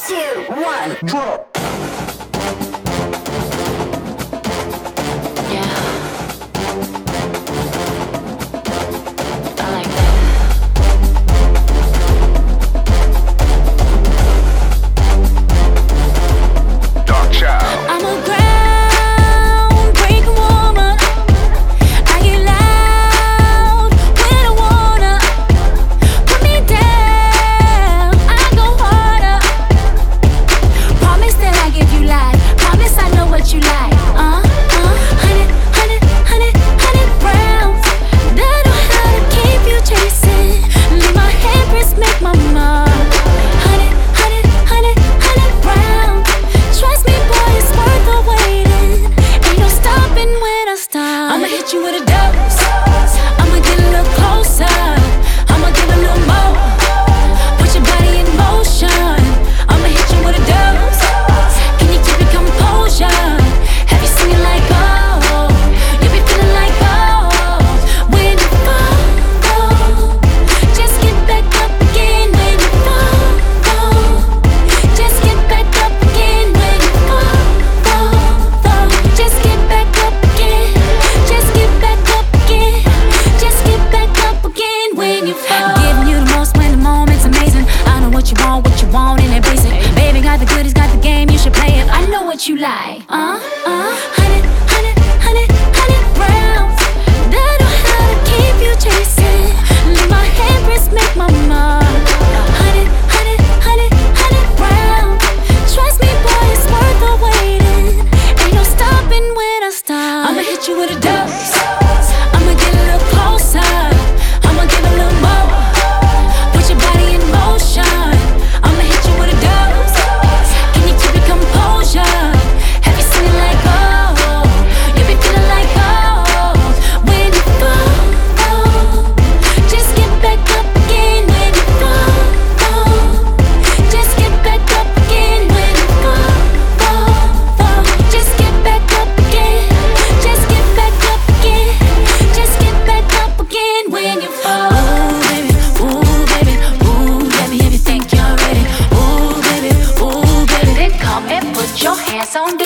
2, 1, drop. What you like? 100 rounds. That know how to keep you chasing. Leave my handprints make my mark. 100 rounds. Trust me, boy, it's worth the waiting. Ain't no stopping when I start. I'ma hit you with a dose. I'ma get a little closer. I'ma give a little more. Put your body in motion. I'ma hit you with a dose. Can you keep your composure? Your hands on